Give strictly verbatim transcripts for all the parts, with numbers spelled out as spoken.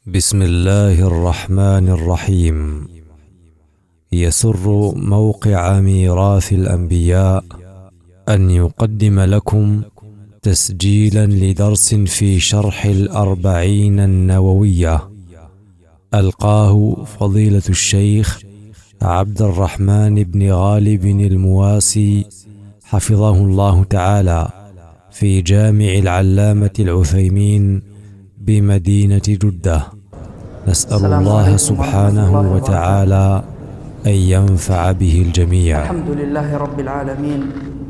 بسم الله الرحمن الرحيم. يسر موقع ميراث الأنبياء أن يقدم لكم تسجيلا لدرس في شرح الأربعين النووية، ألقاه فضيلة الشيخ عبد الرحمن بن غالب المواسي حفظه الله تعالى في جامع العلامة العثيمين بمدينة جدة. نسأل الله سبحانه وتعالى أن ينفع به الجميع. الحمد لله رب العالمين،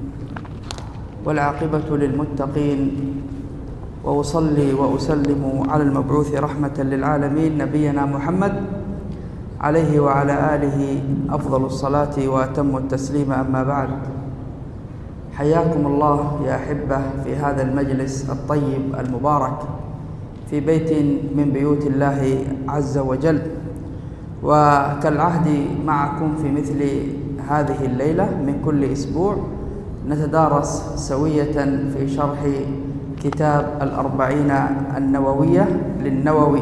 والعاقبة للمتقين، وأصلي وأسلم على المبعوث رحمة للعالمين نبينا محمد عليه وعلى آله أفضل الصلاة وأتم التسليم. أما بعد، حياكم الله يا أحبة في هذا المجلس الطيب المبارك في بيت من بيوت الله عز وجل. وكالعهد معكم في مثل هذه الليلة من كل أسبوع نتدارس سوية في شرح كتاب الأربعين النووية للنووي،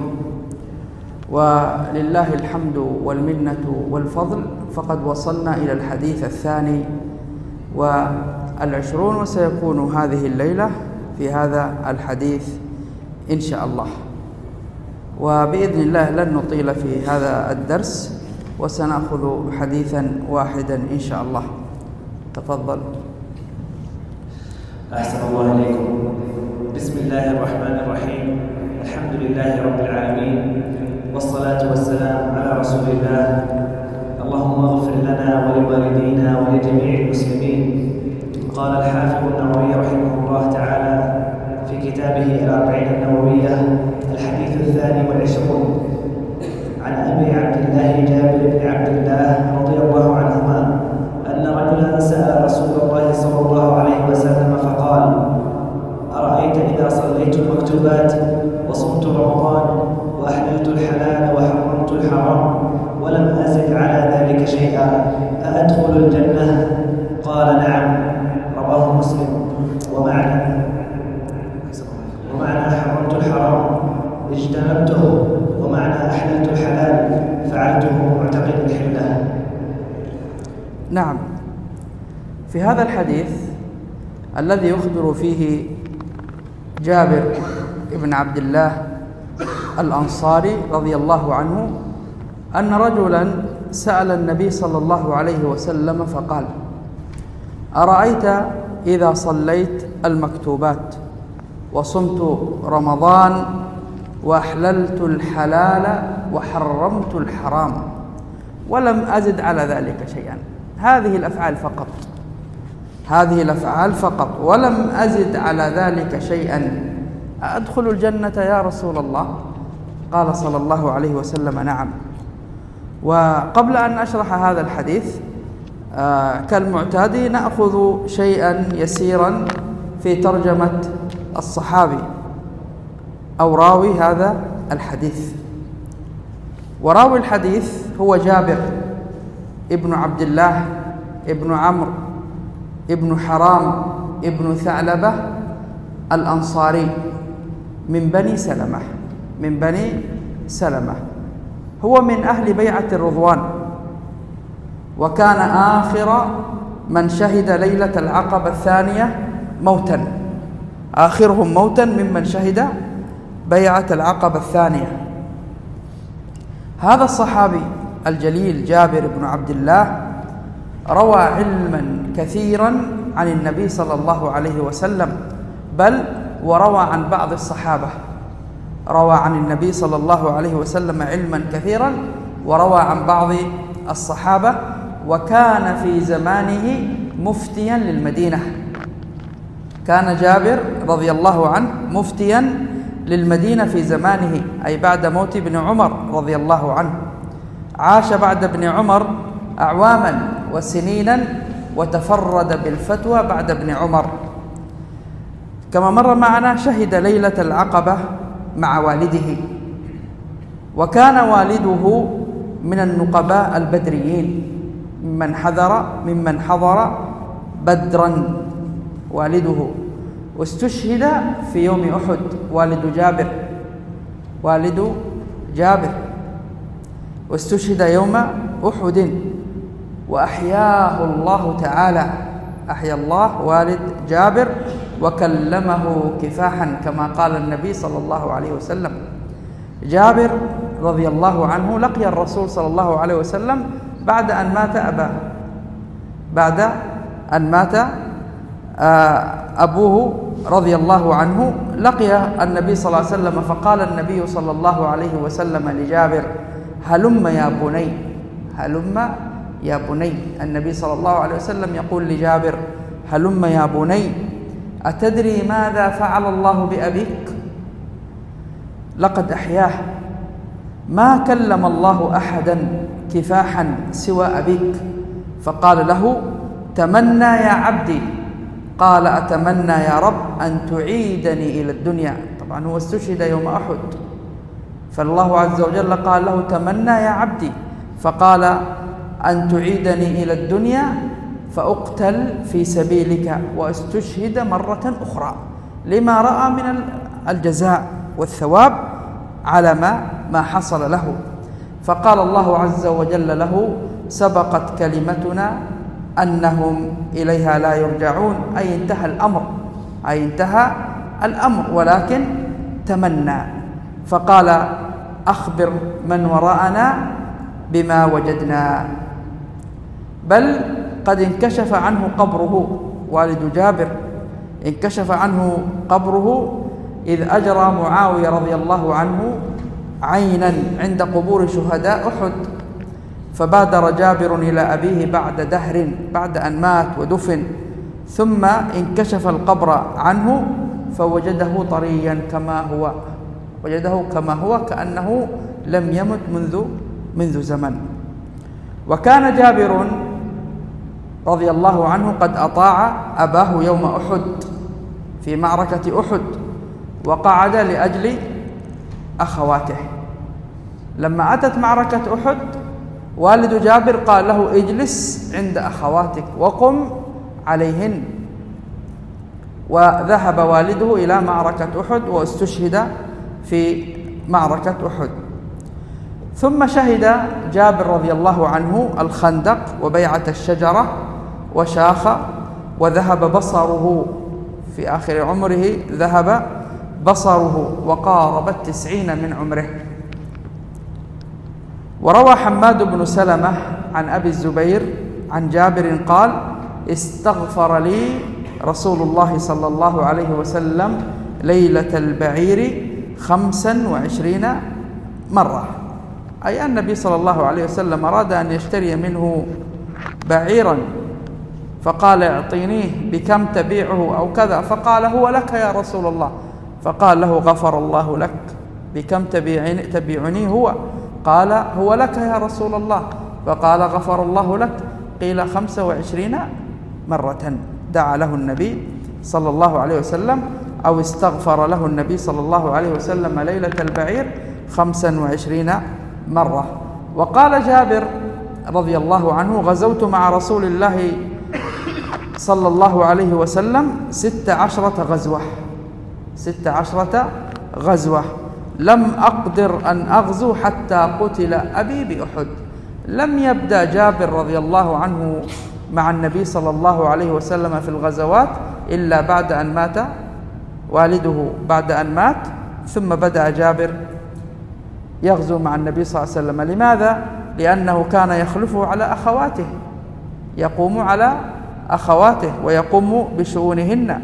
ولله الحمد والمنة والفضل، فقد وصلنا إلى الحديث الثاني والعشرون، وسيكون هذه الليلة في هذا الحديث إن شاء الله. وبإذن الله لن نطيل في هذا الدرس، وسنأخذ حديثا واحدا إن شاء الله. تفضل. أحسن الله إليكم. بسم الله الرحمن الرحيم. الحمد لله رب العالمين، والصلاة والسلام على رسول الله. اللهم اغفر لنا ولوالدينا ولجميع المسلمين. قال الحافظ النووي رحمه الله تعالى في كتابه الأربعين النووية الحديث الثاني والعشرون عن أبي عبد الله جابر بن عبد الله رضي الله عنهما أن رجلا سأل رسول الله صلى الله عليه وسلم فقال: أرأيت إذا صليت المكتوبات وصمت رمضان وأحللت الحلال وحرمت الحرام ولم أزد على ذلك شيئا أأدخل الجنة؟ قال: نعم. رواه مسلم. ومعنى ومعنى حرمت الحرام اجتنبته، ومعنى أحللت الحلال فعلته معتقد الحلة. نعم، في هذا الحديث الذي يخبر فيه جابر بن عبد الله الأنصاري رضي الله عنه أن رجلا سأل النبي صلى الله عليه وسلم فقال: أرأيت إذا صليت المكتوبات وصمت رمضان وأحللت الحلال وحرمت الحرام ولم أزد على ذلك شيئا، هذه الأفعال فقط، هذه الأفعال فقط ولم أزد على ذلك شيئا، أدخل الجنة يا رسول الله؟ قال صلى الله عليه وسلم: نعم. وقبل أن أشرح هذا الحديث آه كالمعتاد نأخذ شيئا يسيرا في ترجمة الصحابي أو راوي هذا الحديث. وراوي الحديث هو جابر ابن عبد الله ابن عمرو ابن حرام ابن ثعلبة الأنصاري من بني سلمة، من بني سلمة. هو من أهل بيعة الرضوان، وكان آخر من شهد ليلة العقبة الثانية موتا، آخرهم موتا ممن شهد بيعة العقبة الثانية. هذا الصحابي الجليل جابر بن عبد الله روى علما كثيرا عن النبي صلى الله عليه وسلم، بل وروى عن بعض الصحابة، روى عن النبي صلى الله عليه وسلم علما كثيرا وروى عن بعض الصحابة، وكان في زمانه مفتيا للمدينة. كان جابر رضي الله عنه مفتيا للمدينة في زمانه، أي بعد موت ابن عمر رضي الله عنه. عاش بعد ابن عمر أعواما وسنينا، وتفرد بالفتوى بعد ابن عمر. كما مر معنا شهد ليلة العقبة مع والده، وكان والده من النقباء البدريين ممن حضر ممن حضر بدرا والده، واستشهد في يوم أحد والد جابر والد جابر، واستشهد يوم أحد، وأحياه الله تعالى، أحيا الله والد جابر وكلمه كفاحا كما قال النبي صلى الله عليه وسلم. جابر رضي الله عنه لقي الرسول صلى الله عليه وسلم بعد أن مات أباه، بعد أن مات أبوه رضي الله عنه، لقي النبي صلى الله عليه وسلم، فقال النبي صلى الله عليه وسلم لجابر: هلم يا بني، هلم يا بني. النبي صلى الله عليه وسلم يقول لجابر: هلم يا بني، أتدري ماذا فعل الله بأبيك؟ لقد أحياه، ما كلم الله أحدا كفاحا سوى أبيك. فقال له: تمنى يا عبدي. قال: أتمنى يا رب أن تعيدني إلى الدنيا. طبعا هو استشهد يوم أحد، فالله عز وجل قال له: تمنى يا عبدي. فقال: أن تعيدني إلى الدنيا فأقتل في سبيلك واستشهد مرة أخرى، لما رأى من الجزاء والثواب على ما ما حصل له. فقال الله عز وجل له: سبقت كلمتنا أنهم إليها لا يرجعون، أي انتهى الأمر، أي انتهى الأمر، ولكن تمنى. فقال: أخبر من وراءنا بما وجدنا. بل قد انكشف عنه قبره، والد جابر انكشف عنه قبره إذ أجرى معاوية رضي الله عنه عينا عند قبور شهداء أحد، فبادر جابر إلى أبيه بعد دهر، بعد أن مات ودفن، ثم انكشف القبر عنه فوجده طريا كما هو، وجده كما هو كأنه لم يمت منذ منذ زمن. وكان جابر رضي الله عنه قد أطاع أباه يوم أحد في معركة أحد، وقعد لأجل أخواته. لما أتت معركة أحد والد جابر قال له: اجلس عند أخواتك وقم عليهن. وذهب والده إلى معركة أحد واستشهد في معركة أحد. ثم شهد جابر رضي الله عنه الخندق وبيعة الشجرة وشاخ، وذهب بصره في آخر عمره، ذهب بصره وقارب التسعين من عمره. وروى حماد بن سلمة عن أبي الزبير عن جابر قال: استغفر لي رسول الله صلى الله عليه وسلم ليلة البعير خمسا وعشرين مرة، أي النبي صلى الله عليه وسلم أراد أن يشتري منه بعيرا، فقال: اعطينيه بكم تبيعه أو كذا، فقال: هو لك يا رسول الله. فقال له: غفر الله لك، بكم تبيعني هو؟ قال: هو لك يا رسول الله. فقال: غفر الله لك. قيل: خمس وعشرين مرة دعا له النبي صلى الله عليه وسلم، أو استغفر له النبي صلى الله عليه وسلم ليلة البعير خمسا وعشرين مرة. وقال جابر رضي الله عنه: غزوت مع رسول الله صلى الله عليه وسلم ست عشرة غزوة، ست عشرة غزوة، لم أقدر أن أغزو حتى قتل أبي بأحد. لم يبدأ جابر رضي الله عنه مع النبي صلى الله عليه وسلم في الغزوات إلا بعد أن مات والده، بعد أن مات ثم بدأ جابر يغزو مع النبي صلى الله عليه وسلم. لماذا؟ لأنه كان يخلفه على أخواته، يقوم على أخواته ويقوم بشؤونهن.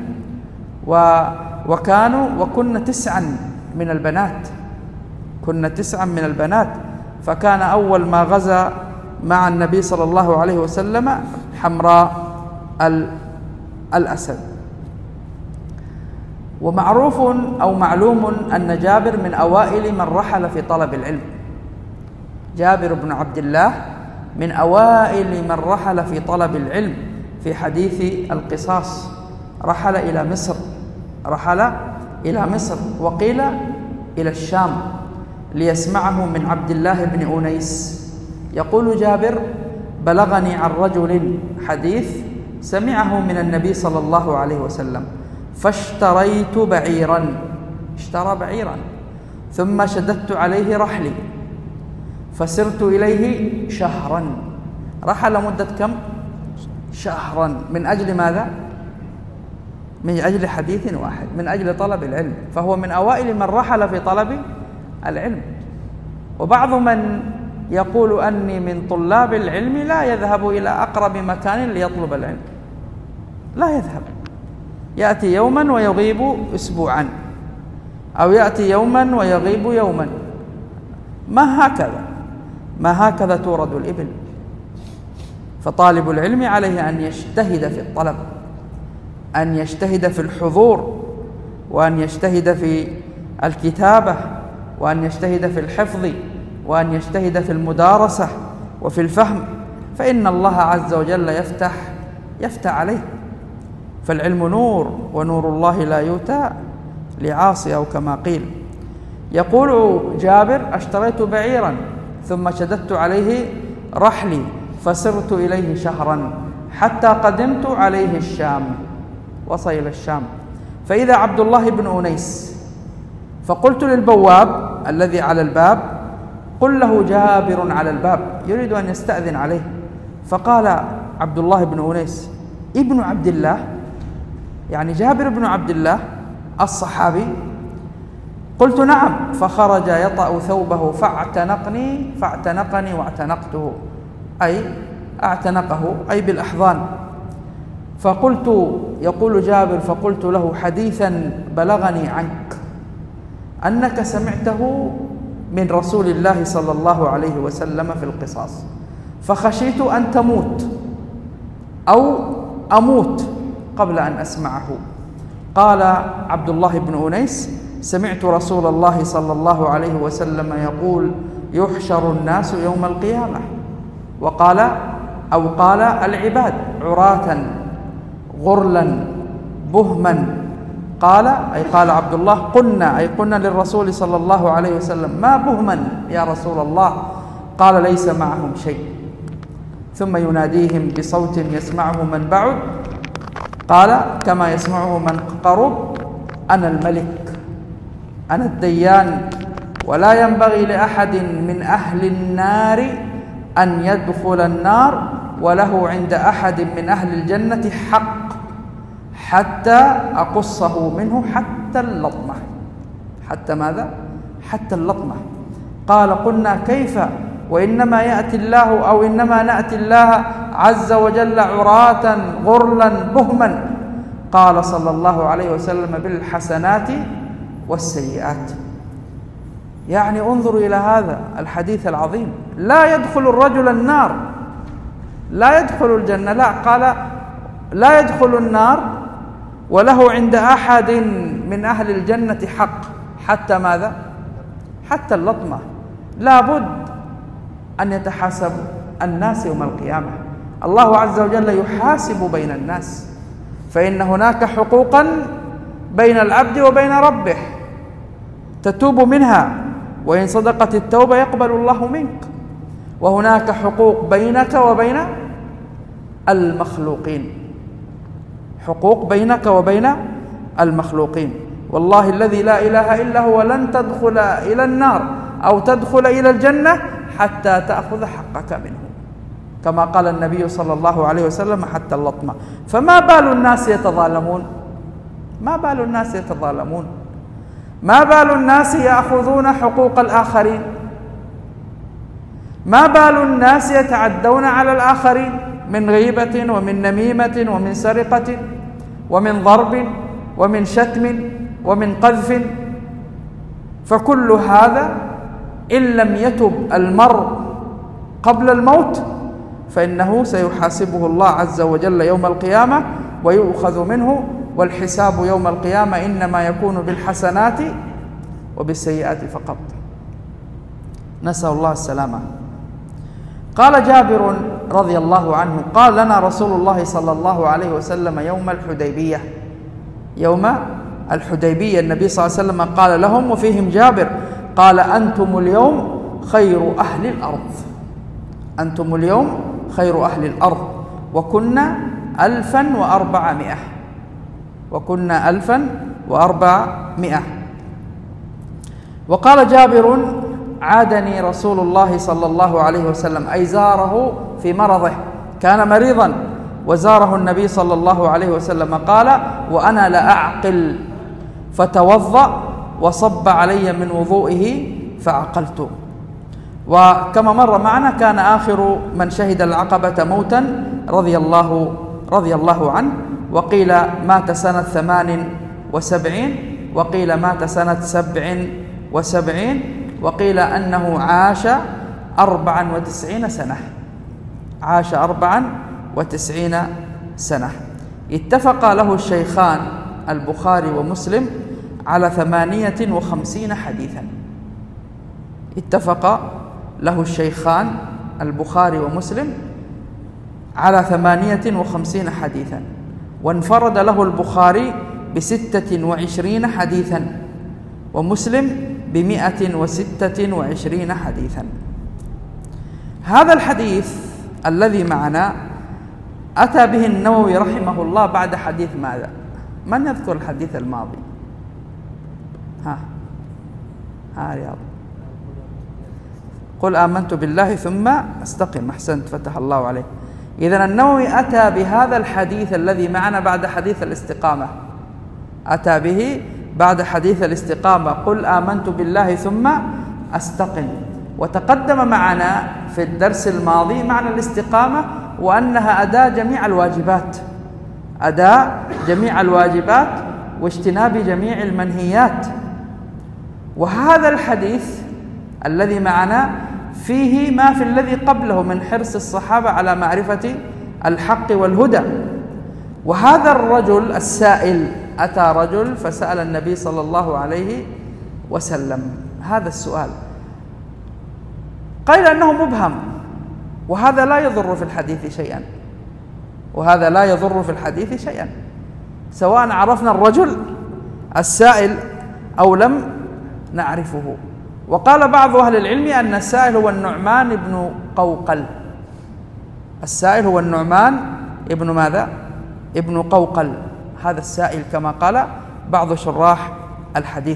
وكانوا وكن تسعا من البنات، كنا تسعا من البنات. فكان أول ما غزا مع النبي صلى الله عليه وسلم حمراء الأسد. ومعروف أو معلوم أن جابر من أوائل من رحل في طلب العلم. جابر بن عبد الله من أوائل من رحل في طلب العلم. في حديث القصاص رحل إلى مصر، رحل إلى مصر، وقيل إلى الشام ليسمعه من عبد الله بن أنيس. يقول جابر: بلغني عن رجل حديث سمعه من النبي صلى الله عليه وسلم، فاشتريت بعيرا، اشترى بعيرا، ثم شددت عليه رحلي فسرت إليه شهرا. رحل مدة كم؟ شهرا. من أجل ماذا؟ من أجل حديث واحد، من أجل طلب العلم. فهو من أوائل من رحل في طلب العلم. وبعض من يقول أني من طلاب العلم لا يذهب إلى أقرب مكان ليطلب العلم، لا يذهب، يأتي يوما ويغيب أسبوعا، أو يأتي يوما ويغيب يوما. ما هكذا، ما هكذا تورد الإبل. فطالب العلم عليه أن يجتهد في الطلب، أن يجتهد في الحضور، وأن يجتهد في الكتابة، وأن يجتهد في الحفظ، وأن يجتهد في المدارسة وفي الفهم، فإن الله عز وجل يفتح يفتح عليه. فالعلم نور، ونور الله لا يؤتى لعاصي، أو كما قيل. يقول جابر: اشتريت بعيرا ثم شددت عليه رحلي فسرت إليه شهرا حتى قدمت عليه الشام. وصل إلى الشام فإذا عبد الله بن أنيس، فقلت للبواب الذي على الباب: قل له جابر على الباب يريد أن يستأذن عليه. فقال عبد الله بن أنيس: ابن عبد الله، يعني جابر بن عبد الله الصحابي؟ قلت: نعم. فخرج يطأ ثوبه فاعتنقني فاعتنقني واعتنقته، أي اعتنقه أي بالأحضان. فقلت، يقول جابر: فقلت له: حديثا بلغني عنك أنك سمعته من رسول الله صلى الله عليه وسلم في القصاص، فخشيت أن تموت أو أموت قبل أن أسمعه. قال عبد الله بن أنيس: سمعت رسول الله صلى الله عليه وسلم يقول: يحشر الناس يوم القيامة، وقال أو قال العباد عراة غرلا بهما. قال أي قال عبد الله: قلنا أي قلنا للرسول صلى الله عليه وسلم: ما بهما يا رسول الله؟ قال: ليس معهم شيء. ثم يناديهم بصوت يسمعه من بعد، قال كما يسمعه من قرب: أنا الملك، أنا الديان، ولا ينبغي لأحد من أهل النار أن يدخل النار، وله عند أحد من أهل الجنة حق حتى أقصه منه حتى اللطمة. حتى ماذا؟ حتى اللطمة. قال: قلنا كيف؟ وإنما يأتي الله أو إنما نأتي الله عز وجل عراة غرلا بهما. قال صلى الله عليه وسلم: بالحسنات والسيئات. يعني انظروا إلى هذا الحديث العظيم. لا يدخل الرجل النار، لا يدخل الجنة، لا، قال لا يدخل النار وله عند أحد من أهل الجنة حق حتى ماذا؟ حتى اللطمة. لا بد أن يتحاسب الناس يوم القيامة. الله عز وجل يحاسب بين الناس، فإن هناك حقوقا بين العبد وبين ربه تتوب منها، وإن صدقت التوبة يقبل الله منك. وهناك حقوق بينك وبين المخلوقين، حقوق بينك وبين المخلوقين. والله الذي لا إله إلا هو لن تدخل إلى النار أو تدخل إلى الجنة حتى تأخذ حقك منه، كما قال النبي صلى الله عليه وسلم: حتى اللطمة. فما بال الناس يتظالمون؟ ما بال الناس يتظالمون؟ ما بال الناس يأخذون حقوق الآخرين؟ ما بال الناس يتعدون على الآخرين من غيبة ومن نميمة ومن سرقة ومن ضرب ومن شتم ومن قذف؟ فكل هذا إن لم يتب المرء قبل الموت فإنه سيحاسبه الله عز وجل يوم القيامة ويؤخذ منه. والحساب يوم القيامة إنما يكون بالحسنات وبالسيئات فقط، نسأل الله السلامة. قال جابر رضي الله عنه: قال لنا رسول الله صلى الله عليه وسلم يوم الحديبية، يوم الحديبية النبي صلى الله عليه وسلم قال لهم وفيهم جابر، قال: أنتم اليوم خير أهل الأرض، أنتم اليوم خير أهل الأرض، وكنا ألفا وأربعمائة، وكنا ألفا وأربعمائة. وقال جابر: عادني رسول الله صلى الله عليه وسلم، أي زاره في مرضه، كان مريضا وزاره النبي صلى الله عليه وسلم، قال: وأنا لأعقل، فتوضأ وصب علي من وضوئه فعقلت. وكما مر معنا كان آخر من شهد العقبة موتا رضي الله رضي الله عنه، وقيل مات سنة ثمان وسبعين، وقيل مات سنة سبع وسبعين، وقيل أنه عاش أربعا وتسعين سنة عاش أربعا وتسعين سنة. اتفق له الشيخان البخاري ومسلم على ثمانية وخمسين حديثا. اتفق له الشيخان البخاري ومسلم على ثمانية وخمسين حديثا، وانفرد له البخاري بستة وعشرين حديثا، ومسلم بمئة وستة وعشرين حديثا. هذا الحديث الذي معنا أتى به النووي رحمه الله بعد حديث ماذا؟ من يذكر الحديث الماضي؟ ها ها رياض. قل آمنت بالله ثم استقم. أحسنت، فتح الله عليك. إذن النووي أتى بهذا الحديث الذي معنا بعد حديث الاستقامة، أتى به بعد حديث الاستقامة: قل آمنت بالله ثم أستقم. وتقدم معنا في الدرس الماضي معنى الاستقامة، وأنها أداء جميع الواجبات، أداء جميع الواجبات واجتناب جميع المنهيات. وهذا الحديث الذي معنا فيه ما في الذي قبله من حرص الصحابة على معرفة الحق والهدى. وهذا الرجل السائل، أتى رجل فسأل النبي صلى الله عليه وسلم هذا السؤال، قيل أنه مبهم، وهذا لا يضر في الحديث شيئا، وهذا لا يضر في الحديث شيئا، سواء عرفنا الرجل السائل أو لم نعرفه. وقال بعض أهل العلم أن السائل هو النعمان بن قوقل. السائل هو النعمان ابن ماذا؟ ابن قوقل، هذا السائل كما قال بعض شراح الحديث.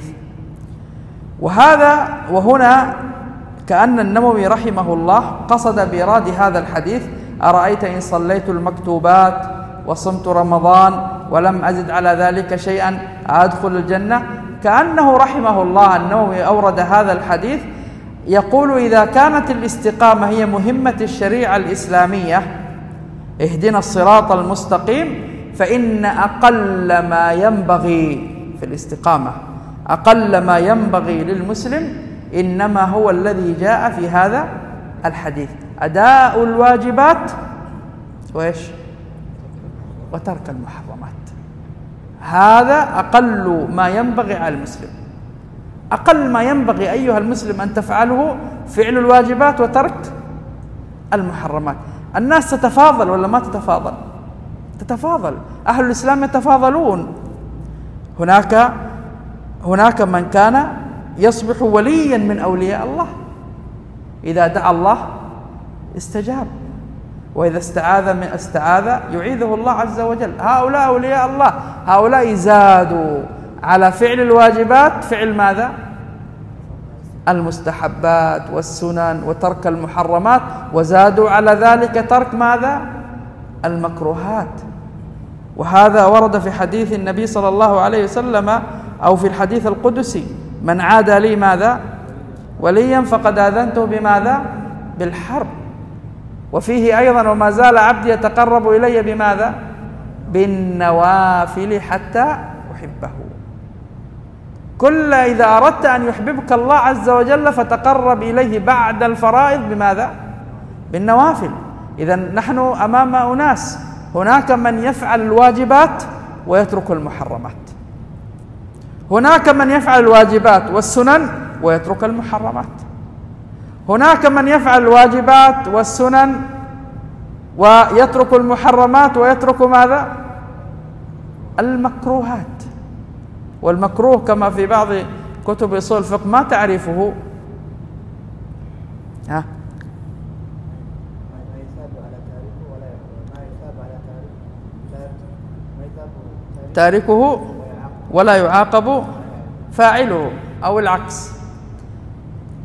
وهذا وهنا كأن النووي رحمه الله قصد بإيراد هذا الحديث: أرأيت إن صليت المكتوبات وصمت رمضان ولم أزد على ذلك شيئا أدخل الجنة. كأنه رحمه الله النووي أورد هذا الحديث يقول: إذا كانت الاستقامة هي مهمة الشريعة الإسلامية، اهدنا الصراط المستقيم، فإن أقل ما ينبغي في الاستقامة، أقل ما ينبغي للمسلم إنما هو الذي جاء في هذا الحديث: أداء الواجبات وإيش؟ وترك المحرمات. هذا أقل ما ينبغي على المسلم. أقل ما ينبغي أيها المسلم أن تفعله فعل الواجبات وترك المحرمات. الناس تتفاضل ولا ما تتفاضل؟ تتفاضل. أهل الإسلام يتفاضلون. هناك هناك من كان يصبح وليا من أولياء الله، إذا دعا الله استجاب، وإذا استعاذ من استعاذ يعيذه الله عز وجل. هؤلاء أولياء الله، هؤلاء زادوا على فعل الواجبات فعل ماذا؟ المستحبات والسنن وترك المحرمات، وزادوا على ذلك ترك ماذا؟ المكروهات. وهذا ورد في حديث النبي صلى الله عليه وسلم أو في الحديث القدسي: من عادى لي ماذا؟ وليا فقد آذنته بماذا؟ بالحرب. وفيه أيضا: وما زال عبدي يتقرب إلي بماذا؟ بالنوافل حتى أحبه. كل إذا أردت أن يحببك الله عز وجل فتقرب إليه بعد الفرائض بماذا؟ بالنوافل. إذا نحن أمام أناس، هناك من يفعل الواجبات ويترك المحرمات، هناك من يفعل الواجبات والسنن ويترك المحرمات، هناك من يفعل الواجبات والسنن ويترك المحرمات ويترك ماذا؟ المكروهات. والمكروه كما في بعض كتب أصول الفقه ما تعرفه؟ ها؟ تاركه ولا يعاقب فاعله، أو العكس.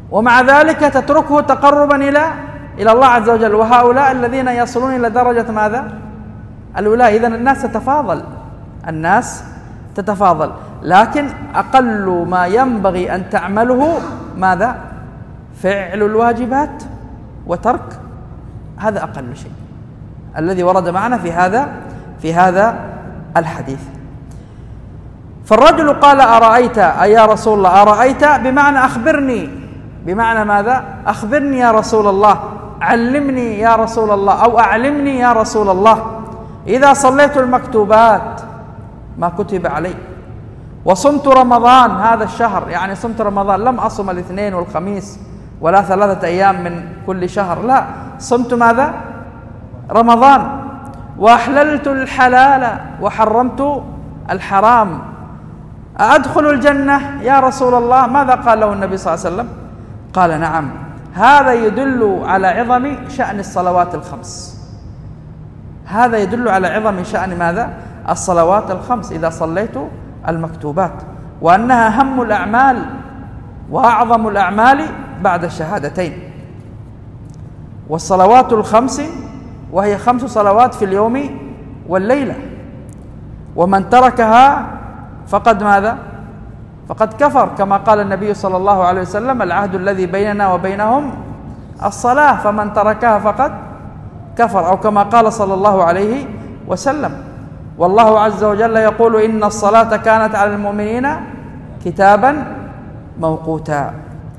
ومع ذلك تتركه تقربا إلى إلى الله عز وجل، وهؤلاء الذين يصلون إلى درجة ماذا؟ الولاية. إذن الناس تتفاضل، الناس تتفاضل، لكن أقل ما ينبغي أن تعمله ماذا؟ فعل الواجبات وترك، هذا أقل شيء الذي ورد معنا في هذا في هذا الحديث. فالرجل قال أرأيت أي يا رسول الله، أرأيت بمعنى أخبرني، بمعنى ماذا؟ أخبرني يا رسول الله، علمني يا رسول الله، أو أعلمني يا رسول الله. إذا صليت المكتوبات ما كتب علي، وصمت رمضان هذا الشهر، يعني صمت رمضان لم أصم الاثنين والخميس ولا ثلاثة أيام من كل شهر، لا، صمت ماذا؟ رمضان. وأحللت الحلال وحرمت الحرام، أدخل الجنة يا رسول الله؟ ماذا قال له النبي صلى الله عليه وسلم؟ قال نعم. هذا يدل على عظم شأن الصلوات الخمس، هذا يدل على عظم شأن ماذا؟ الصلوات الخمس إذا صليت المكتوبات، وأنها هم الأعمال وأعظم الأعمال بعد الشهادتين. والصلوات الخمس وهي خمس صلوات في اليوم والليلة، ومن تركها فقد ماذا؟ فقد كفر، كما قال النبي صلى الله عليه وسلم العهد الذي بيننا وبينهم الصلاة، فمن تركها فقد كفر، أو كما قال صلى الله عليه وسلم. والله عز وجل يقول إن الصلاة كانت على المؤمنين كتابا موقوتا.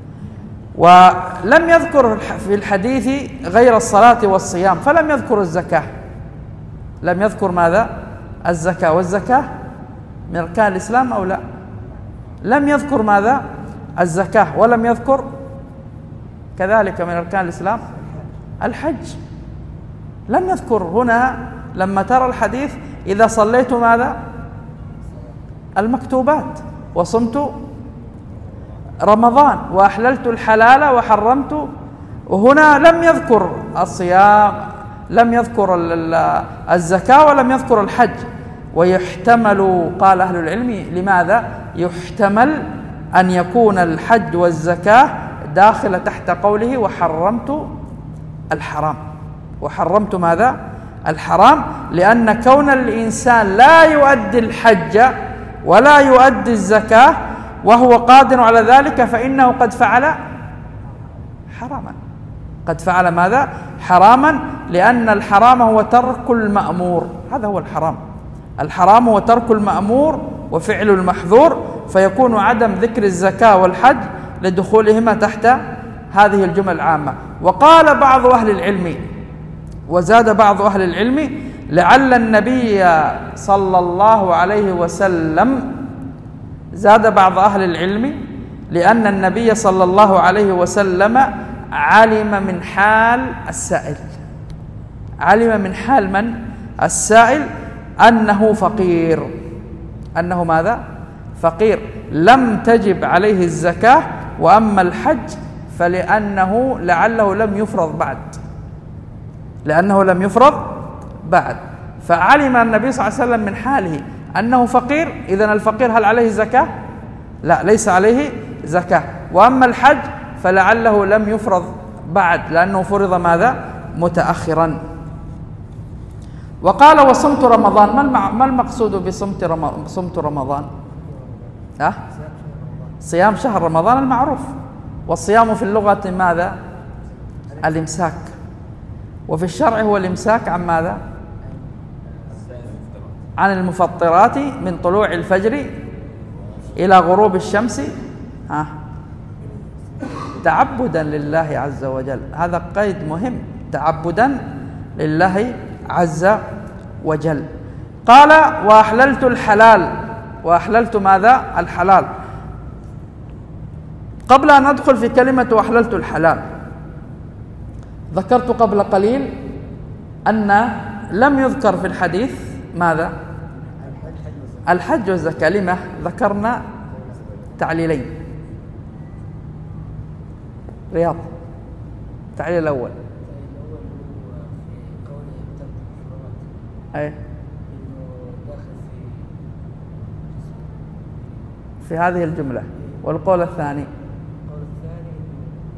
ولم يذكر في الحديث غير الصلاة والصيام، فلم يذكر الزكاة، لم يذكر ماذا؟ الزكاة. والزكاة من أركان الإسلام أو لا؟ لم يذكر ماذا؟ الزكاة. ولم يذكر كذلك من أركان الإسلام الحج، لم يذكر. هنا لما ترى الحديث إذا صليت ماذا؟ المكتوبات، وصمت رمضان، وأحللت الحلال وحرمت، وهنا لم يذكر الصيام، لم يذكر الزكاة، ولم يذكر الحج. ويحتمل، قال أهل العلم، لماذا؟ يحتمل أن يكون الحج والزكاة داخل تحت قوله وحرمت الحرام، وحرمت ماذا؟ الحرام، لأن كون الإنسان لا يؤدي الحج ولا يؤدي الزكاة وهو قادر على ذلك فإنه قد فعل حراما، قد فعل ماذا؟ حراما، لأن الحرام هو ترك المأمور، هذا هو الحرام. الحرام هو ترك المأمور وفعل المحظور، فيكون عدم ذكر الزكاة والحج لدخولهما تحت هذه الجمل العامة. وقال بعض أهل العلم، وزاد بعض أهل العلم، لعل النبي صلى الله عليه وسلم، زاد بعض أهل العلم، لأن النبي صلى الله عليه وسلم علم من حال السائل، علم من حال من؟ السائل، أنه فقير، أنه ماذا؟ فقير، لم تجب عليه الزكاة. وأما الحج فلأنه لعله لم يفرض بعد، لأنه لم يفرض بعد، فعلم النبي صلى الله عليه وسلم من حاله أنه فقير. إذن الفقير هل عليه زكاة؟ لا، ليس عليه زكاة. وأما الحج فلعله لم يفرض بعد، لأنه فرض ماذا؟ متأخرا. وقال وصمت رمضان، ما المقصود بصمت رمضان؟ صمت رمضان أه؟ صيام شهر رمضان المعروف. والصيام في اللغة ماذا؟ الإمساك. وفي الشرع هو الإمساك عن ماذا؟ عن المفطرات من طلوع الفجر إلى غروب الشمس، ها، تعبدا لله عز وجل. هذا قيد مهم، تعبدا لله عز وجل. قال وأحللت الحلال، وأحللت ماذا؟ الحلال. قبل أن أدخل في كلمة وأحللت الحلال، ذكرت قبل قليل أن لم يذكر في الحديث ماذا؟ الحج والزكاة. لما؟ ذكرنا تعليلين. رياض، التعليل الأول أي في هذه الجملة، والقول الثاني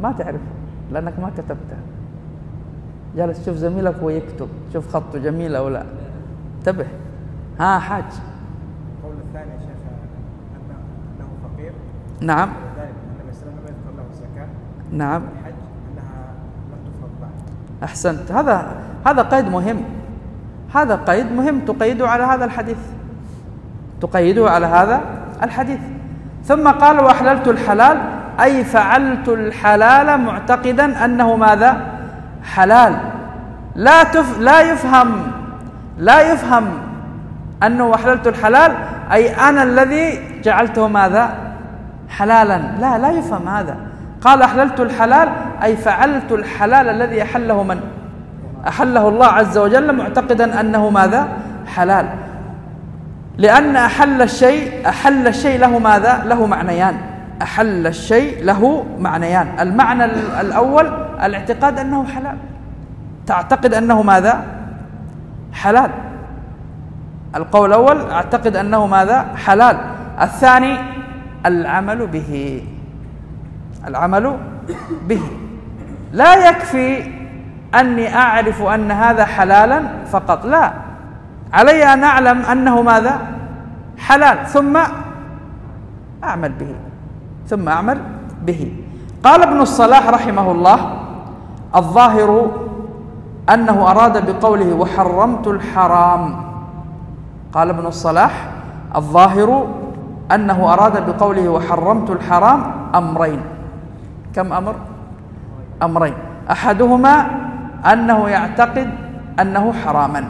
ما تعرف لأنك ما كتبته. جالس تشوف زميلك ويكتب، شوف خطه جميل أو لا. انتبه. ها حاج. القول الثاني يا شيخ أنه فقير. نعم. ذلك النبي صلى الله عليه وسلم يذكر له الزكاة. نعم. الحج أنها لم تفرض بعد. أحسنت. هذا هذا قيد مهم. هذا قيد مهم تقيده على هذا الحديث. تقيده على هذا الحديث. ثم قال وأحللت الحلال، أي فعلت الحلال معتقدا أنه ماذا؟ حلال. لا تف لا يفهم لا يفهم أنه أحللت الحلال أي أنا الذي جعلته ماذا؟ حلالا. لا لا يفهم هذا. قال أحللت الحلال أي فعلت الحلال الذي أحله من؟ أحله الله عز وجل معتقدا أنه ماذا؟ حلال. لأن أحل الشيء أحل الشيء له ماذا؟ له معنيان. أحل الشيء له معنيان. المعنى الأول الاعتقاد أنه حلال، تعتقد أنه ماذا؟ حلال. القول الأول أعتقد أنه ماذا؟ حلال. الثاني العمل به. العمل به. لا يكفي أني أعرف أن هذا حلالا فقط، لا، علي أن أعلم أنه ماذا؟ حلال ثم أعمل به ثم أعمل به. قال ابن الصلاح رحمه الله الظاهر أنه أراد بقوله وحرمت الحرام. قال ابن الصلاح الظاهر أنه أراد بقوله وحرمت الحرام أمرين. كم أمر؟ أمرين. أحدهما أنه يعتقد أنه حراما.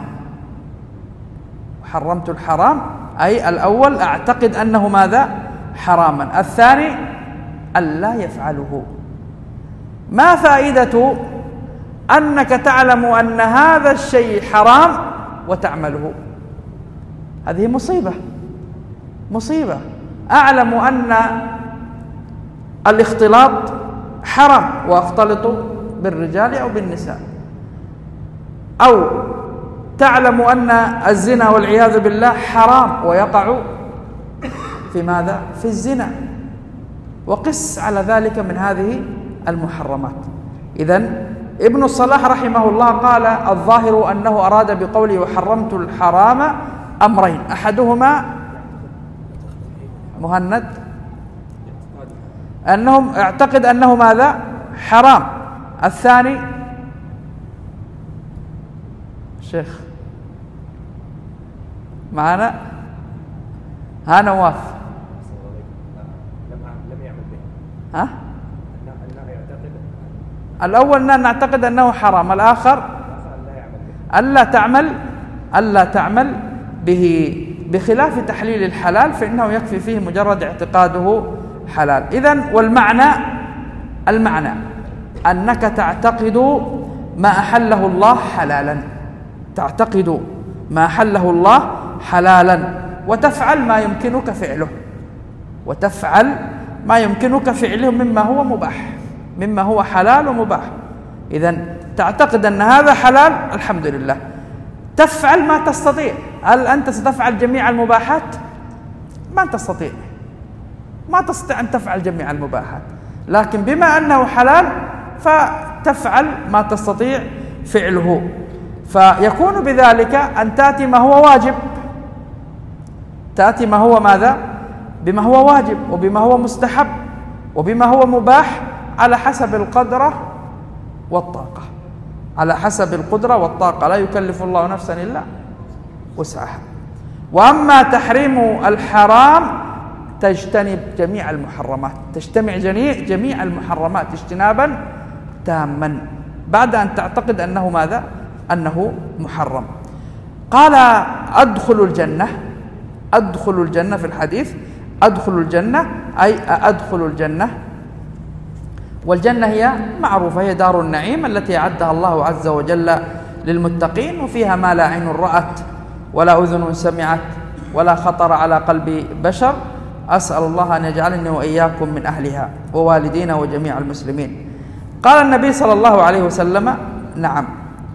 حرمت الحرام أي الأول أعتقد أنه ماذا؟ حراما. الثاني ألا يفعله. ما فائدة أنك تعلم أن هذا الشيء حرام وتعمله؟ هذه مصيبة مصيبة. أعلم أن الاختلاط حرام وأختلط بالرجال أو بالنساء، أو تعلم أن الزنا والعياذ بالله حرام ويقع في ماذا؟ في الزنا، وقس على ذلك من هذه المحرمات. إذن ابن الصلاح رحمه الله قال الظاهر أنه أراد بقوله وحرمت الحرام أمرين. أحدهما مهند أنهم اعتقد أنه ماذا؟ حرام. الثاني شيخ معنا ها نواف لم يعمل به. ها يعتقد الأول أن نعتقد أنه حرام، الآخر ألا تعمل ألا تعمل به، بخلاف تحليل الحلال فإنه يكفي فيه مجرد اعتقاده حلال. إذن والمعنى المعنى أنك تعتقد ما أحله الله حلالا، تعتقد ما أحله الله حلالا وتفعل ما يمكنك فعله، وتفعل ما يمكنك فعله مما هو مباح، مما هو حلال ومباح. إذن تعتقد أن هذا حلال، الحمد لله، تفعل ما تستطيع. هل أنت ستفعل جميع المباحات؟ ما تستطيع ما تستطيع أن تفعل جميع المباحات، لكن بما أنه حلال فتفعل ما تستطيع فعله، فيكون بذلك أن تأتي ما هو واجب، تأتي ما هو ماذا؟ بما هو واجب وبما هو مستحب وبما هو مباح على حسب القدرة والطاقة، على حسب القدرة والطاقة، لا يكلف الله نفسا إلا وسعها. وأما تحريم الحرام تجتنب جميع المحرمات، تجتمع جميع جميع المحرمات اجتنابا تاما بعد أن تعتقد أنه ماذا؟ أنه محرم. قال أدخل الجنة، أدخل الجنة في الحديث، أدخل الجنة أي أدخل الجنة، والجنة هي معروفة، هي دار النعيم التي أعدها الله عز وجل للمتقين، وفيها ما لا عين رأت ولا أذن سمعت ولا خطر على قلب بشر. أسأل الله أن يجعلني وإياكم من أهلها ووالدينا وجميع المسلمين. قال النبي صلى الله عليه وسلم نعم.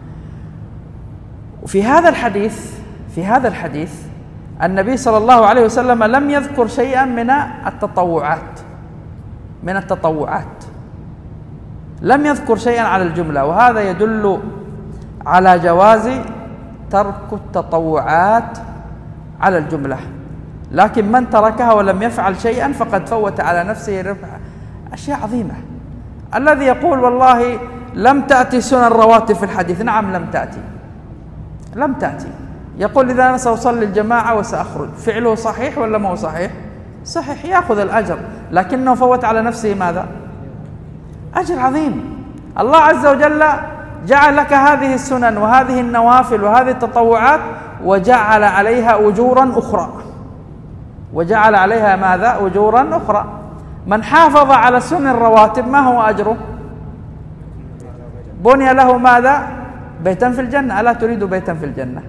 وفي هذا الحديث في هذا الحديث النبي صلى الله عليه وسلم لم يذكر شيئا من التطوعات من التطوعات لم يذكر شيئا على الجملة، وهذا يدل على جواز ترك التطوعات على الجملة. لكن من تركها ولم يفعل شيئا فقد فوت على نفسه ربح أشياء عظيمة. الذي يقول والله لم تأتي سنن رواتب في الحديث، نعم لم تأتي، لم تأتي. يقول إذا أنا سأصلي الجماعة وسأخرج، فعله صحيح ولا ما هو صحيح؟ صحيح، يأخذ الأجر، لكنه فوت على نفسه ماذا؟ أجر عظيم. الله عز وجل جعل لك هذه السنن وهذه النوافل وهذه التطوعات وجعل عليها أجورا أخرى، وجعل عليها ماذا؟ أجورا أخرى. من حافظ على سنن الرواتب ما هو أجره؟ بني له ماذا؟ بيتا في الجنة. ألا تريد بيتا في الجنة؟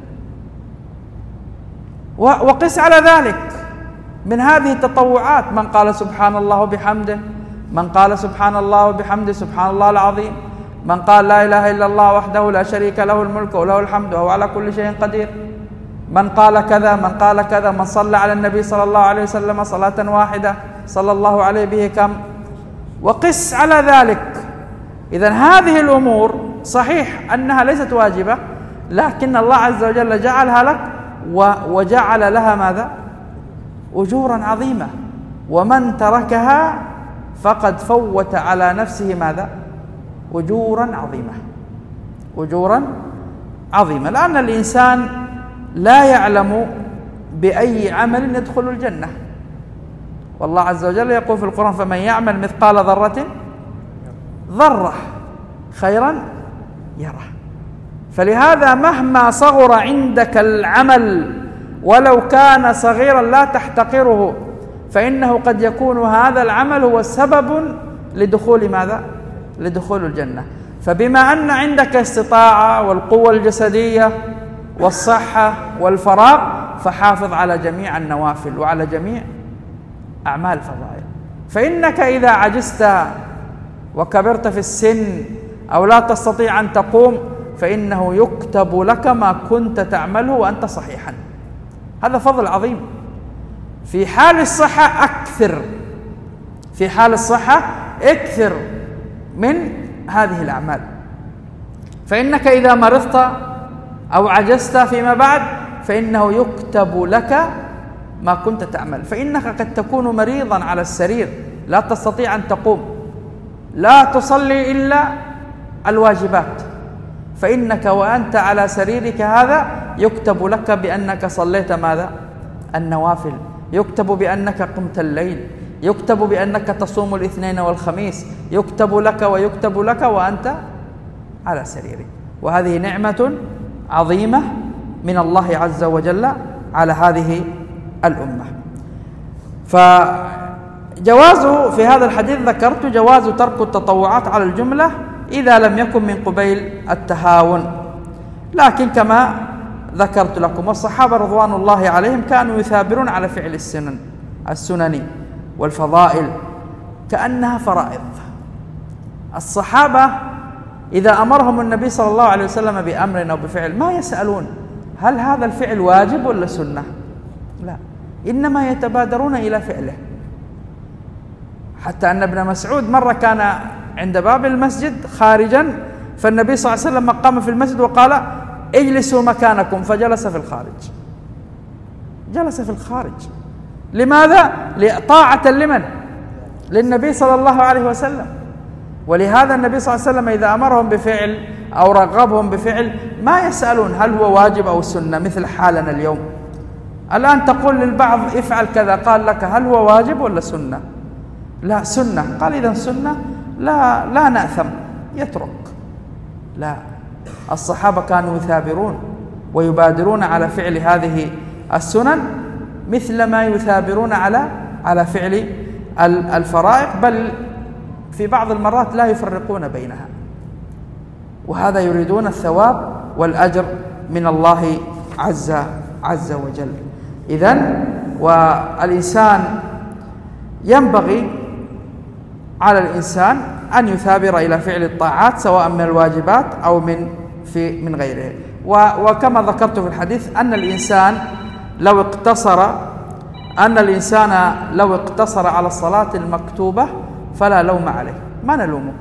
وقس على ذلك من هذه التطوعات، من قال سبحان الله وبحمده، من قال سبحان الله وبحمده سبحان الله العظيم، من قال لا إله إلا الله وحده لا شريك له الملك وله الحمد وهو على كل شيء قدير، من قال كذا، من قال كذا، من صلى على النبي صلى الله عليه وسلم صلاة واحدة صلى الله عليه به كم، وقس على ذلك. إذن هذه الأمور صحيح أنها ليست واجبة، لكن الله عز وجل جعلها لك وجعل لها ماذا؟ أجورا عظيمة. ومن تركها فقد فوت على نفسه ماذا؟ أجورا عظيمة، أجورا عظيمة. لأن الإنسان لا يعلم بأي عمل يدخل الجنة، والله عز وجل يقول في القرآن فمن يعمل مثقال ذرة ذرة خيرا يره. فلهذا مهما صغر عندك العمل ولو كان صغيرا لا تحتقره، فإنه قد يكون هذا العمل هو سبب لدخول ماذا؟ لدخول الجنة. فبما أن عندك استطاعة والقوة الجسدية والصحة والفراغ، فحافظ على جميع النوافل وعلى جميع أعمال الفضائل. فإنك إذا عجزت وكبرت في السن أو لا تستطيع أن تقوم، فإنه يكتب لك ما كنت تعمله وأنت صحيحا. هذا فضل عظيم. في حال الصحة أكثر، في حال الصحة اكثر من هذه الأعمال، فإنك إذا مرضت أو عجزت فيما بعد فإنه يكتب لك ما كنت تعمل. فإنك قد تكون مريضا على السرير لا تستطيع أن تقوم، لا تصلي إلا الواجبات، فإنك وأنت على سريرك هذا يكتب لك بأنك صليت ماذا؟ النوافل، يكتب بأنك قمت الليل، يكتب بأنك تصوم الاثنين والخميس، يكتب لك ويكتب لك وأنت على سريرك. وهذه نعمة عظيمة من الله عز وجل على هذه الأمة. فجواز في هذا الحديث ذكرت جواز ترك التطوعات على الجملة إذا لم يكن من قبيل التهاون. لكن كما ذكرت لكم والصحابة رضوان الله عليهم كانوا يثابرون على فعل السنن السنن والفضائل كأنها فرائض. الصحابة إذا أمرهم النبي صلى الله عليه وسلم بأمر أو بفعل ما يسألون هل هذا الفعل واجب ولا سنة، لا، إنما يتبادرون إلى فعله. حتى أن ابن مسعود مرة كان عند باب المسجد خارجا، فالنبي صلى الله عليه وسلم قام في المسجد وقال اجلسوا مكانكم، فجلس في الخارج، جلس في الخارج. لماذا؟ طاعة لمن؟ للنبي صلى الله عليه وسلم. ولهذا النبي صلى الله عليه وسلم إذا أمرهم بفعل أو رغبهم بفعل ما يسألون هل هو واجب أو سنة، مثل حالنا اليوم. الآن تقول للبعض افعل كذا، قال لك هل هو واجب ولا سنة؟ لا، سنة. قال إذا سنة لا لا نأثم، يترك. لا، الصحابة كانوا يثابرون ويبادرون على فعل هذه السنن مثل ما يثابرون على على فعل الفرائض، بل في بعض المرات لا يفرقون بينها، وهذا يريدون الثواب والأجر من الله عز عز وجل. إذن والإنسان ينبغي على الإنسان أن يثابر إلى فعل الطاعات سواء من الواجبات أو من في من غيره. وكما ذكرت في الحديث أن الإنسان لو اقتصر أن الإنسان لو اقتصر على الصلاة المكتوبة فلا لوم عليه، ما نلومه،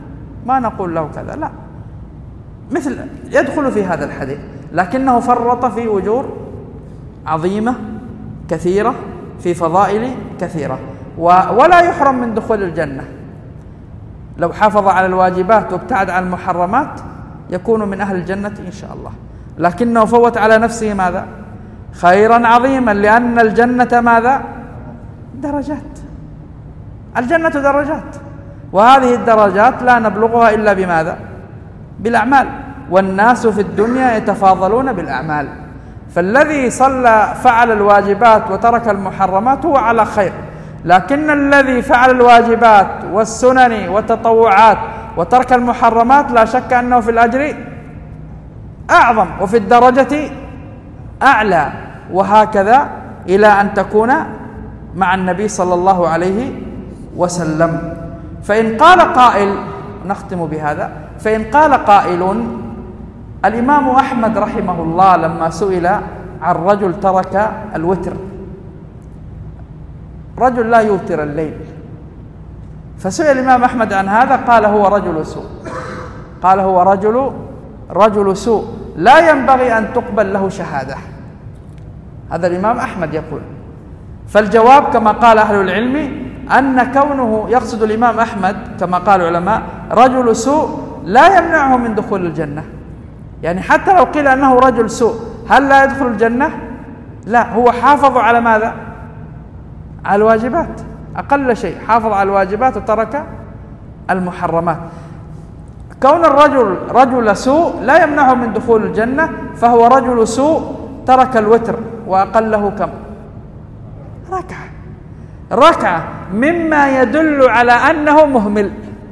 ما نقول له كذا، لا، مثل يدخل في هذا الحديث، لكنه فرط في أجور عظيمة كثيرة، في فضائل كثيرة، ولا يحرم من دخول الجنة. لو حافظ على الواجبات وابتعد عن المحرمات يكون من أهل الجنة إن شاء الله، لكنه فوت على نفسه ماذا؟ خيرا عظيما، لأن الجنة ماذا؟ درجات. الجنة درجات، وهذه الدرجات لا نبلغها إلا بماذا؟ بالأعمال، والناس في الدنيا يتفاضلون بالأعمال، فالذي صلى فعل الواجبات وترك المحرمات هو على خير، لكن الذي فعل الواجبات والسنن والتطوعات وترك المحرمات لا شك أنه في الأجر أعظم وفي الدرجة أعلى، وهكذا إلى أن تكون مع النبي صلى الله عليه وسلم. فإن قال قائل، نختم بهذا، فإن قال قائل: الإمام أحمد رحمه الله لما سئل عن رجل ترك الوتر، رجل لا يوتر الليل، فسئل الإمام أحمد عن هذا قال هو رجل سوء، قال هو رجل رجل سوء لا ينبغي أن تقبل له شهادة. هذا الإمام أحمد يقول. فالجواب كما قال أهل العلم أن كونه يقصد الإمام أحمد كما قال العلماء رجل سوء لا يمنعه من دخول الجنة، يعني حتى لو قيل أنه رجل سوء هل لا يدخل الجنة؟ لا، هو حافظ على ماذا؟ على الواجبات، أقل شيء حافظ على الواجبات وترك المحرمات. كون الرجل رجل سوء لا يمنعه من دخول الجنة، فهو رجل سوء ترك الوتر وأقله كم؟ ركعة، ركعة، مما يدل على أنه مهمل.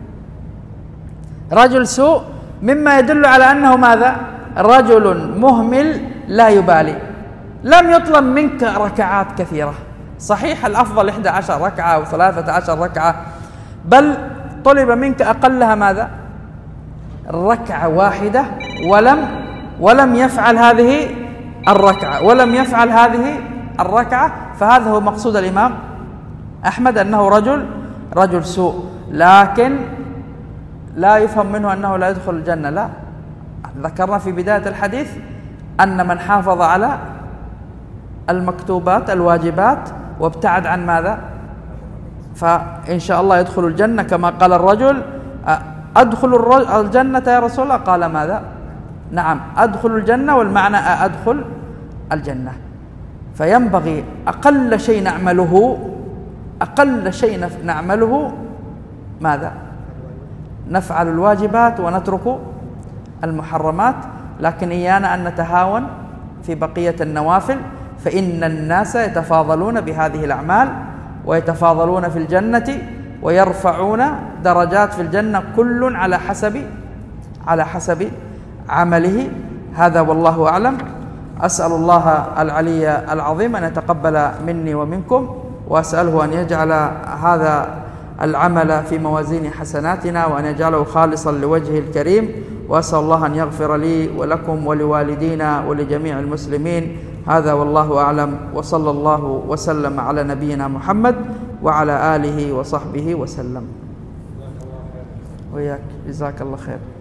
رجل سوء مما يدل على أنه ماذا؟ رجل مهمل لا يبالي. لم يطلب منك ركعات كثيرة، صحيح الأفضل إحدى عشر ركعة أو ثلاثة عشر ركعة، بل طلب منك أقلها ماذا؟ ركعة واحدة، ولم ولم يفعل هذه الركعة ولم يفعل هذه الركعة فهذا هو مقصود الإمام أحمد أنه رجل رجل سوء، لكن لا يفهم منه أنه لا يدخل الجنة، لا. ذكرنا في بداية الحديث أن من حافظ على المكتوبات الواجبات وابتعد عن ماذا؟ فإن شاء الله يدخل الجنة. كما قال الرجل: أدخل الجنة يا رسول الله؟ قال ماذا؟ نعم أدخل الجنة، والمعنى أدخل الجنة. فينبغي أقل شيء نعمله أقل شيء نعمله ماذا؟ نفعل الواجبات ونترك المحرمات، لكن إيانا أن نتهاون في بقية النوافل، فإن الناس يتفاضلون بهذه الأعمال ويتفاضلون في الجنة ويرفعون درجات في الجنة، كل على حسب على حسب عمله. هذا والله أعلم. أسأل الله العلي العظيم أن يتقبل مني ومنكم، وأسأله أن يجعل هذا العمل في موازين حسناتنا وأن يجعله خالصا لوجهه الكريم، وأسأل الله أن يغفر لي ولكم ولوالدينا ولجميع المسلمين. هذا والله أعلم، وصلى الله وسلم على نبينا محمد وعلى آله وصحبه وسلم. وياك، جزاك الله خير.